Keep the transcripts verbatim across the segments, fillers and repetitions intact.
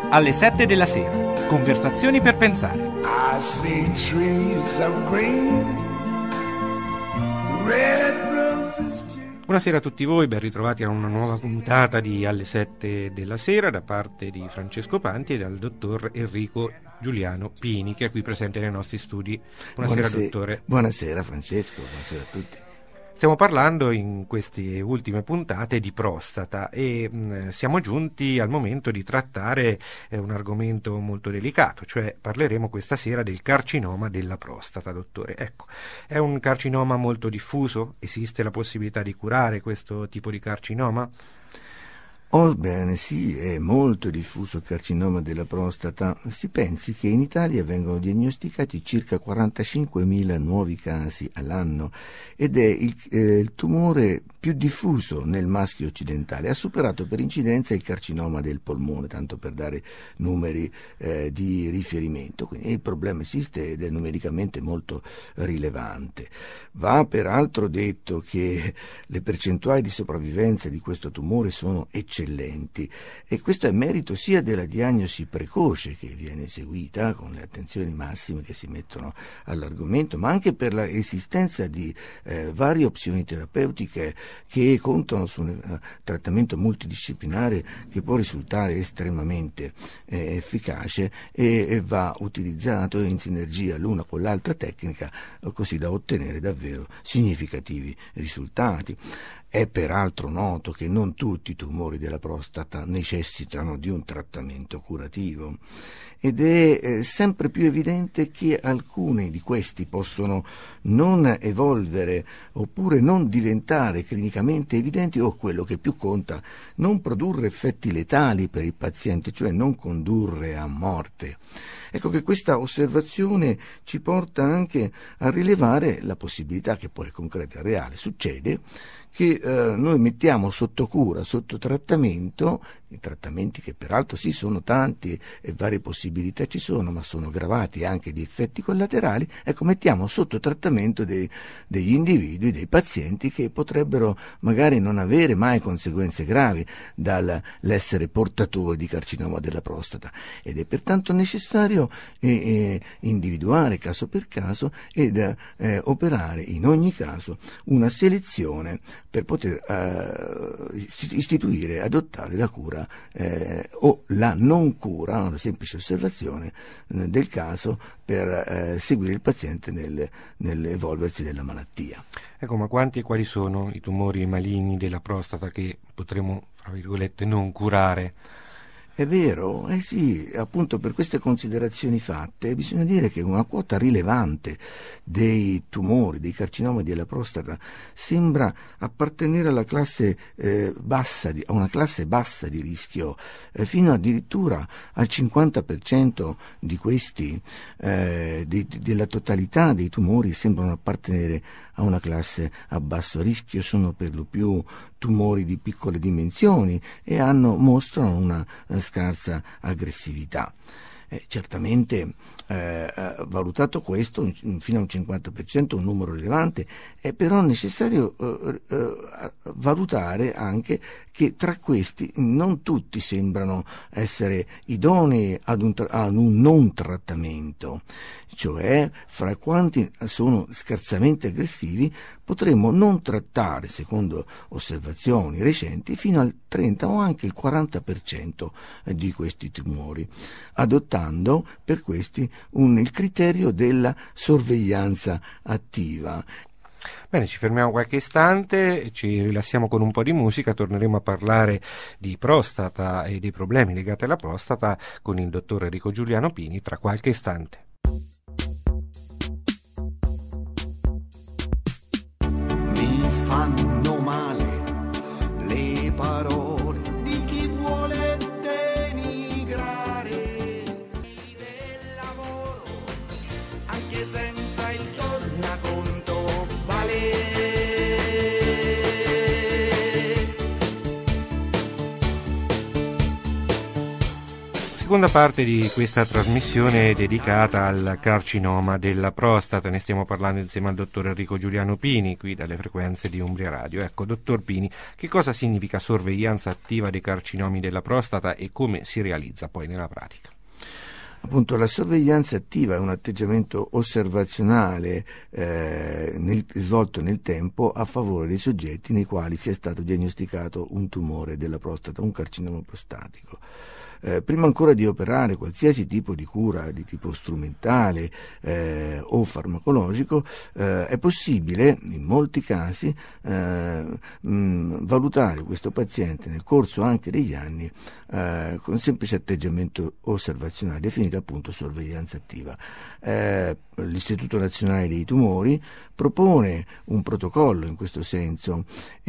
Alle sette della sera, conversazioni per pensare. I see trees of green, red roses too. Buonasera a tutti voi, ben ritrovati a una nuova puntata di Alle sette della sera da parte di Francesco Panti e dal dottor Enrico Giuliano Pini, che è qui presente nei nostri studi. Buonasera, Buonasera dottore. Buonasera Francesco, buonasera a tutti. Stiamo parlando in queste ultime puntate di prostata e mh, siamo giunti al momento di trattare eh, un argomento molto delicato, cioè parleremo questa sera del carcinoma della prostata, dottore. Ecco, è un carcinoma molto diffuso? Esiste la possibilità di curare questo tipo di carcinoma? Oh, bene, sì, è molto diffuso il carcinoma della prostata. Si pensi che in Italia vengono diagnosticati circa quarantacinquemila nuovi casi all'anno ed è il, eh, il tumore più diffuso nel maschio occidentale. Ha superato per incidenza il carcinoma del polmone, tanto per dare numeri eh, di riferimento. Quindi il problema esiste ed è numericamente molto rilevante. Va peraltro detto che le percentuali di sopravvivenza di questo tumore sono eccellenti. eccellenti e questo è merito sia della diagnosi precoce che viene eseguita con le attenzioni massime che si mettono all'argomento, ma anche per l'esistenza di eh, varie opzioni terapeutiche che contano su un uh, trattamento multidisciplinare che può risultare estremamente eh, efficace e, e va utilizzato in sinergia l'una con l'altra tecnica eh, così da ottenere davvero significativi risultati. È peraltro noto che non tutti i tumori della prostata necessitano di un trattamento curativo ed è eh, sempre più evidente che alcuni di questi possono non evolvere oppure non diventare clinicamente evidenti o, quello che più conta, non produrre effetti letali per il paziente, cioè non condurre a morte. Ecco che questa osservazione ci porta anche a rilevare la possibilità, che poi è concreta e reale, succede, che eh, noi mettiamo sotto cura, sotto trattamento, i trattamenti che peraltro sì sono tanti e varie possibilità ci sono, ma sono gravati anche di effetti collaterali, ecco mettiamo sotto trattamento dei, degli individui, dei pazienti che potrebbero magari non avere mai conseguenze gravi dall'essere portatori di carcinoma della prostata ed è pertanto necessario eh, eh, individuare caso per caso ed eh, operare in ogni caso una selezione per poter eh, istituire, adottare la cura eh, o la non cura, una semplice osservazione eh, del caso per eh, seguire il paziente nel, nell'evolversi della malattia. Ecco, ma quanti e quali sono i tumori maligni della prostata che potremo, tra virgolette, non curare? È vero, eh sì, appunto per queste considerazioni fatte bisogna dire che una quota rilevante dei tumori, dei carcinomi della prostata sembra appartenere alla classe eh, bassa, di, a una classe bassa di rischio, eh, fino addirittura al cinquanta per cento di questi, eh, di, di, della totalità dei tumori sembrano appartenere a una classe a basso rischio, sono per lo più tumori di piccole dimensioni e hanno, mostrano una eh, scarsa aggressività. Eh, certamente eh, valutato questo fino a un cinquanta per cento, un numero rilevante, è però necessario eh, eh, valutare anche che tra questi non tutti sembrano essere idonei ad un, tra- ad un non trattamento, cioè fra quanti sono scarsamente aggressivi potremmo non trattare, secondo osservazioni recenti, fino al trenta o anche il quaranta per cento di questi tumori, adottando per questi un, il criterio della sorveglianza attiva. Bene, ci fermiamo qualche istante, ci rilassiamo con un po' di musica, torneremo a parlare di prostata e dei problemi legati alla prostata con il dottor Enrico Giuliano Pini tra qualche istante. Mi fanno male le parole di chi vuole denigrare del lavoro, anche senza il tornaconto vale. seconda parte di questa trasmissione è dedicata al carcinoma della prostata. Ne stiamo parlando insieme al dottor Enrico Giuliano Pini, qui dalle frequenze di Umbria Radio. Ecco, dottor Pini, che cosa significa sorveglianza attiva dei carcinomi della prostata e come si realizza poi nella pratica? Appunto, la sorveglianza attiva è un atteggiamento osservazionale eh, nel, svolto nel tempo a favore dei soggetti nei quali sia stato diagnosticato un tumore della prostata, un carcinoma prostatico. Eh, prima ancora di operare qualsiasi tipo di cura di tipo strumentale eh, o farmacologico, eh, è possibile in molti casi eh, mh, valutare questo paziente nel corso anche degli anni eh, con semplice atteggiamento osservazionale, definito appunto sorveglianza attiva. Eh, L'Istituto Nazionale dei Tumori propone un protocollo in questo senso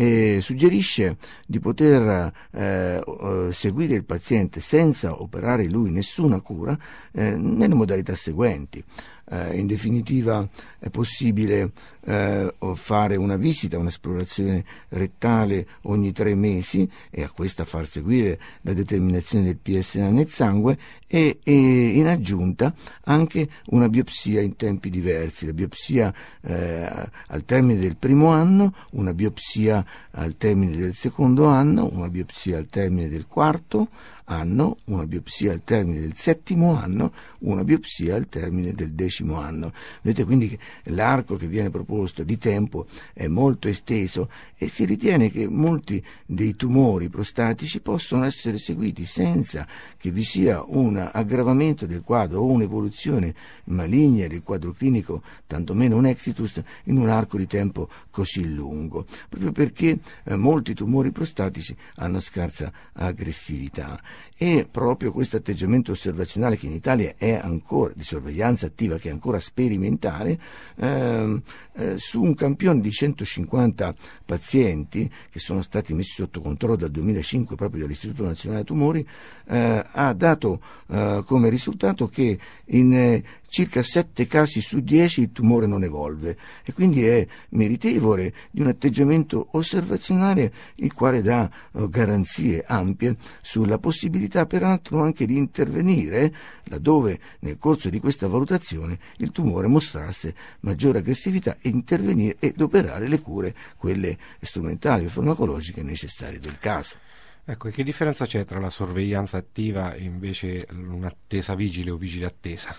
e suggerisce di poter eh, seguire il paziente senza operare lui nessuna cura eh, nelle modalità seguenti. Eh, in definitiva è possibile eh, fare una visita, un'esplorazione rettale ogni tre mesi e a questa far seguire la determinazione del P S A nel sangue e, e in aggiunta anche una biopsia in tempi diversi, la biopsia eh, al termine del primo anno, una biopsia al termine del secondo anno, una biopsia al termine del quarto anno, una biopsia al termine del settimo anno, una biopsia al termine del decimo anno. Vedete quindi che l'arco che viene proposto di tempo è molto esteso e si ritiene che molti dei tumori prostatici possono essere seguiti senza che vi sia un aggravamento del quadro o un'evoluzione maligna del quadro clinico, tantomeno un exitus, in un arco di tempo così lungo, proprio perché eh, molti tumori prostatici hanno scarsa aggressività. E proprio questo atteggiamento osservazionale, che in Italia è ancora di sorveglianza attiva, che è ancora sperimentale, ehm, eh, su un campione di centocinquanta pazienti che sono stati messi sotto controllo dal duemilacinque proprio dall'Istituto Nazionale Tumori, eh, ha dato eh, come risultato che in eh, circa sette casi su dieci il tumore non evolve e quindi è meritevole di un atteggiamento osservazionale il quale dà eh, garanzie ampie sulla possibilità peraltro anche di intervenire laddove nel corso di questa valutazione il tumore mostrasse maggiore aggressività e intervenire ed operare le cure, quelle strumentali o farmacologiche necessarie del caso. Ecco, e che differenza c'è tra la sorveglianza attiva e invece un'attesa vigile o vigile attesa?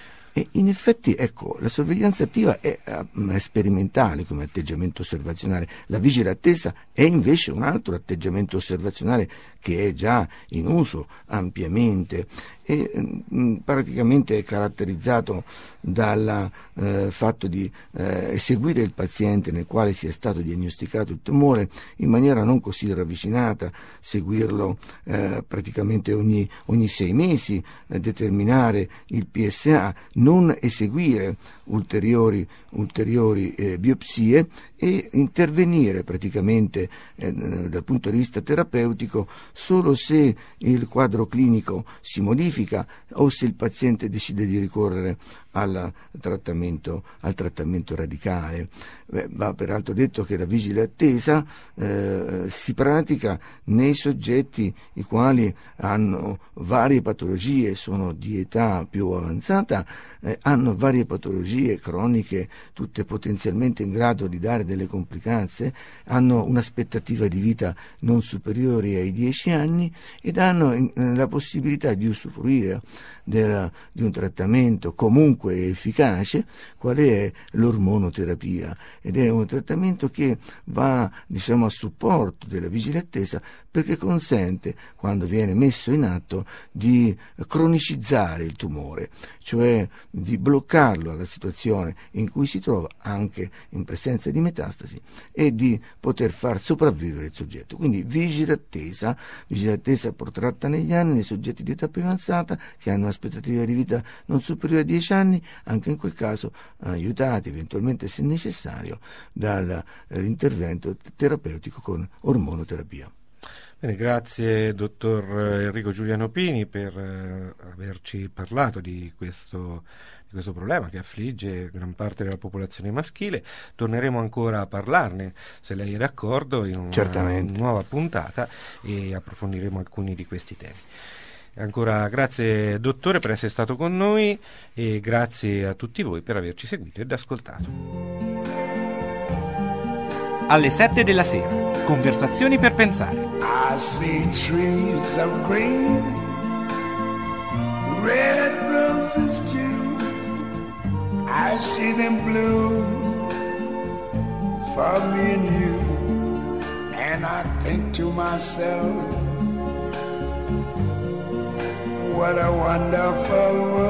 E in effetti, ecco, la sorveglianza attiva è, è sperimentale come atteggiamento osservazionale, la vigile attesa è invece un altro atteggiamento osservazionale che è già in uso ampiamente e mh, praticamente è caratterizzato dal eh, fatto di eh, eseguire il paziente nel quale sia stato diagnosticato il tumore in maniera non così ravvicinata, seguirlo eh, praticamente ogni, ogni sei mesi, eh, determinare il P S A, non eseguire ulteriori, ulteriori eh, biopsie e intervenire praticamente eh, dal punto di vista terapeutico solo se il quadro clinico si modifica o se il paziente decide di ricorrere al trattamento, al trattamento radicale. Beh, va peraltro detto che la vigile attesa eh, si pratica nei soggetti i quali hanno varie patologie, sono di età più avanzata, eh, hanno varie patologie croniche, tutte potenzialmente in grado di dare delle complicanze, hanno un'aspettativa di vita non superiore ai dieci anni ed hanno in, la possibilità di usufruire della, di un trattamento comunque efficace, quale è l'ormonoterapia, ed è un trattamento che va, diciamo, a supporto della vigile attesa perché consente, quando viene messo in atto, di cronicizzare il tumore, cioè di bloccarlo alla situazione in cui si trova anche in presenza di metastasi e di poter far sopravvivere il soggetto. Quindi vigile attesa, vigile attesa protratta negli anni nei soggetti di età più avanzata che hanno un'aspettativa di vita non superiore a dieci anni, anche in quel caso aiutati eventualmente se necessario dall'intervento terapeutico con ormonoterapia. Bene, grazie dottor Enrico Giuliano Pini per eh, averci parlato di questo, di questo problema che affligge gran parte della popolazione maschile. Torneremo ancora a parlarne, se lei è d'accordo, in una Certamente. nuova puntata e approfondiremo alcuni di questi temi. Ancora grazie dottore per essere stato con noi e grazie a tutti voi per averci seguito ed ascoltato. Alle sette della sera, conversazioni per pensare. I see trees of green, red roses too. I see them bloom for me and you. And I think to myself, what a wonderful world.